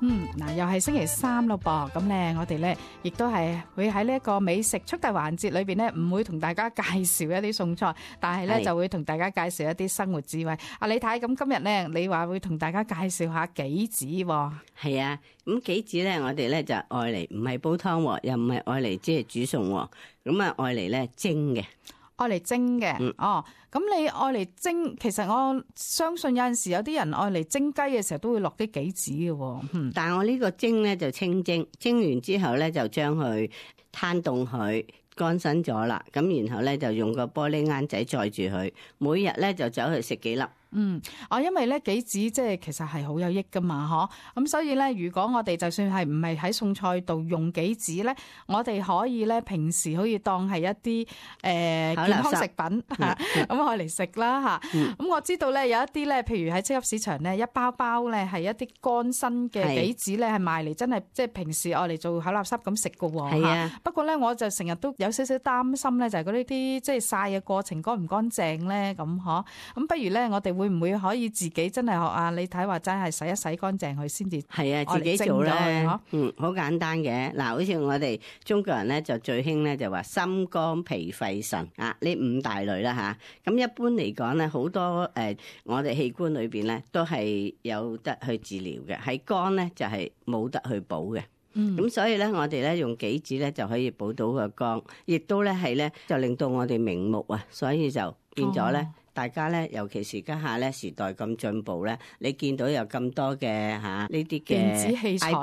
嗱，又係星期三咯噃，咁咧我哋咧亦都係會喺呢一個美食速遞環節裏邊咧，唔會同大家介紹一啲餸菜，但係咧就會同大家介紹一啲生活智慧。李太，咁今日咧你話會同大家介紹下杞子喎？係啊，咁杞子咧我哋咧就愛嚟唔係煲湯喎，又唔係愛嚟即係煮餸喎，咁啊愛嚟咧蒸嘅。 愛嚟蒸嘅，咁你愛嚟蒸，其實我相信有陣時有啲人愛嚟蒸雞嘅時候都會落啲杞子嘅， 但係我呢個蒸咧就清蒸，蒸完之後咧就將佢攤凍佢。乾身咗啦，咁然後咧就用個玻璃罌仔載住佢，每日咧就走去食幾粒。 因為咧杞子即係其實係好有益噶嘛，咁所以咧如果我哋就算係唔係喺餸菜度用杞子咧，我哋可以咧平時可以當係一啲健康食品咁愛嚟食啦吓。咁我知道咧有一啲咧，譬如喺超級市場咧一包包咧係一啲乾身嘅杞子咧係賣嚟真係即係平時愛嚟做口垃圾咁食噶喎。不過咧我就成日都有少少擔心咧，就係嗰啲即係曬嘅過程乾唔乾淨咧咁嗬。咁不如咧我哋會唔會可以自己真係學啊？你睇話真係洗一洗乾淨佢先至係啊， 自己做咧，好簡單嘅。嗱，好似我哋中國人咧就最興咧就話心肝脾肺腎啊，呢五大類啦吓。咁一般嚟講咧，好多我哋器官裏邊咧都係有得去治療嘅，喺肝咧就係冇得去補嘅。咁所以咧，我哋咧用杞子咧就可以補到個肝，亦都咧係咧就令到我哋明目啊，所以就變咗咧。大家咧，尤其是家下咧時代咁進步咧，你見到有咁多嘅呢啲嘅電子器材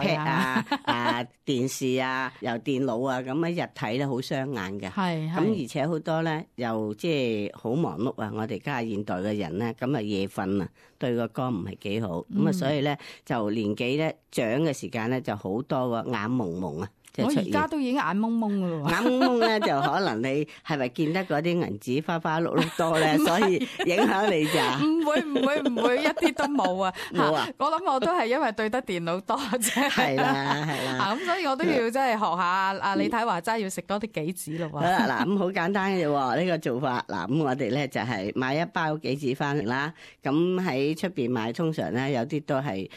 iPad 電視啊，又電腦啊，咁一日睇咧好傷眼嘅。咁而且好多咧又即係好忙碌啊！我哋家下現代嘅人咧，咁啊夜瞓啊，對個肝唔係幾好。咁啊，所以咧就年紀咧長嘅時間咧就好多個眼蒙蒙啊。 我而家都已經眼蒙蒙噶咯， 眼蒙蒙咧就可能你係咪見得嗰啲銀紙花花碌碌多咧，所以影響你咋？ 唔會，一啲都冇啊！冇啊！我諗我都係因為對得電腦多啫。係啦。咁所以我都要真係學下阿李太話齋，要食多啲杞子咯。好啦，嗱咁好簡單嘅啫，呢個做法。嗱咁我哋咧就係買一包杞子翻嚟啦。咁喺出邊買通常咧有啲都係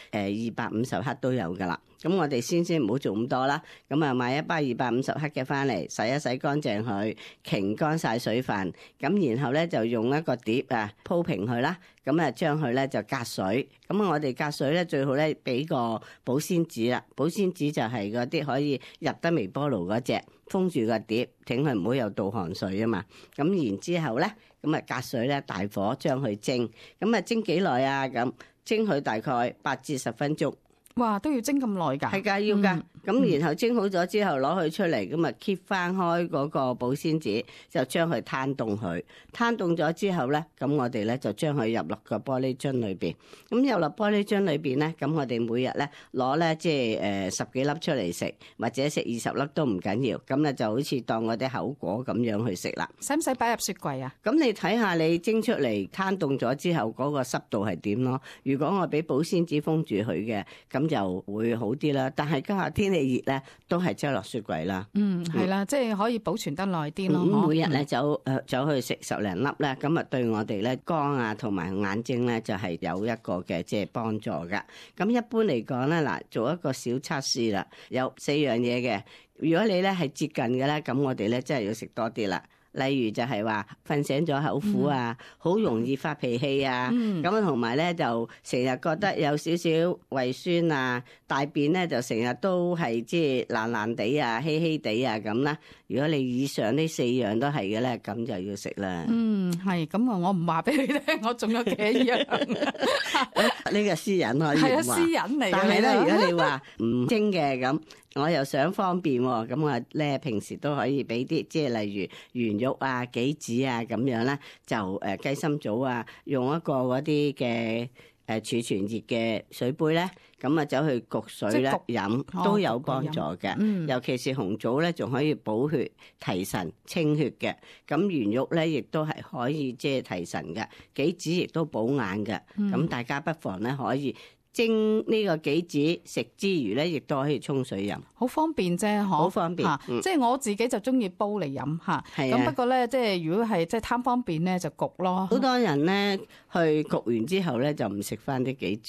250克都有噶啦。咁我哋先唔好做咁多啦，咁啊買一包250克嘅翻嚟，洗一洗乾淨佢，擎乾晒水分，咁然後咧就用一個碟啊鋪平佢啦，咁啊將佢咧就隔水，咁我哋隔水咧最好咧俾個保鮮紙啦，保鮮紙就係嗰啲可以入得微波爐嗰隻，封住個碟，挺佢唔好有倒汗水啊嘛，咁然之後咧，咁啊隔水咧大火將佢蒸，咁啊蒸幾耐啊？咁蒸佢大概8至10分鐘。 哇，都要蒸咁耐㗎？ 係㗎，要㗎。咁然後蒸好咗之後攞佢出嚟，咁啊 keep 翻開嗰個保鮮紙，就將佢攤凍佢。攤凍咗之後咧，咁我哋咧就將佢入落個玻璃樽裏邊。咁入落玻璃樽裏邊咧，咁我哋每日咧攞咧即係10幾粒出嚟食，或者食20粒都唔緊要。咁咧就好似當我啲口果咁樣去食啦。 使唔使擺入雪櫃啊？ 咁你睇下你蒸出嚟攤凍咗之後嗰個濕度係點咯？如果我俾保鮮紙封住佢嘅，咁就會好啲啦。但係家下天氣熱咧，都係擠落雪櫃啦。 係啦，即係可以保存得耐啲咯。 每日咧走去食10零粒咧，咁啊對我哋咧肝啊同埋眼睛咧就係有一個嘅即係幫助噶。咁一般嚟講咧，嗱做一個小測試啦，有4樣嘢嘅。如果你咧係接近嘅咧，咁我哋咧真係要食多啲啦。例如就係話瞓醒咗口苦啊，好容易發脾氣啊，咁啊同埋咧就成日覺得有少少胃酸啊，大便咧就成日都係即係爛爛地啊、稀稀地啊咁啦。如果你以上呢4樣都係嘅咧，咁就要食啦。 係咁啊，我唔話俾你聽，我仲有幾樣。 呢個私隱可以係啊，私隱嚟嘅。 但係咧，如果你話唔蒸嘅咁，我又想方便喎，咁我咧平時都可以俾啲即係例如圓肉啊、杞子啊咁樣啦，就雞心棗啊，用一個嗰啲嘅儲存熱嘅水杯咧，咁啊走去焗水咧飲都有幫助嘅。尤其是紅棗咧，仲可以補血、提神、清血嘅。咁圓肉咧，亦都係可以即係提神嘅。杞子亦都補眼嘅。咁大家不妨咧可以蒸呢個杞子食之餘咧，亦都可以沖水飲， 好方便啫，好方便。 即係我自己就中意煲嚟飲吓。咁不過咧，即係如果係即係貪方便咧，就焗咯。 好多人咧去焗完之後咧，就唔食翻啲杞子嘅。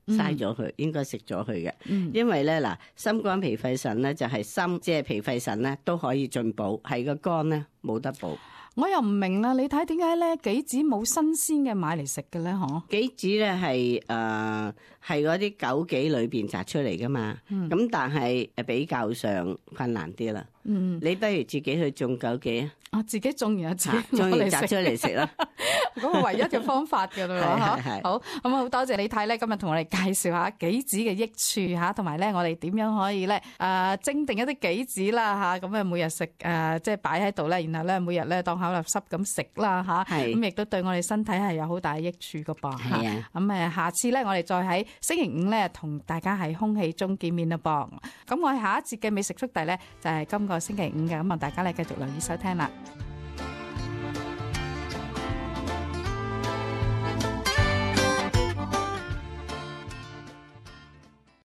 嘥咗佢，應該食咗佢嘅。因為咧嗱，心肝脾肺腎咧就係心，即係脾肺腎咧都可以進補，係個肝咧冇得補。 我又唔明啦，你睇點解咧杞子冇新鮮嘅買嚟食嘅咧？嗬， 杞子咧係嗰啲枸杞裏邊摘出嚟噶嘛，咁但係比較上困難啲啦。你不如自己去種枸杞啊！ 啊，自己種完自己種攞嚟食完摘出嚟食啦。 嗰個唯一嘅方法㗎啦， 係好，咁好多謝你睇咧，今日同我哋介紹下杞子嘅益處嚇，同埋咧我哋點樣可以咧蒸定一啲杞子啦嚇，咁啊每日食即係擺喺度咧，然後咧每日咧當口立濕咁食啦嚇，咁亦都對我哋身體係有好大益處㗎噃。 係啊， 咁下次咧我哋再喺星期五咧同大家喺空氣中見面啦噃。咁我哋下一節嘅美食速遞咧就係今個星期五嘅，咁啊大家咧繼續留意收聽啦。